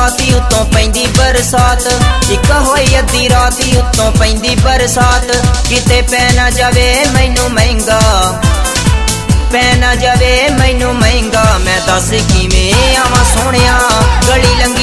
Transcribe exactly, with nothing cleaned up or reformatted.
राती उत्तों पैंदी बरसात, इक होई अद्धी राती उत्तों पैंदी बरसात। किते पै ना जावे मैनू महंगा, पै ना जावे मैनू महंगा, मैं दस किवें आवां सोहणिया गली लंघ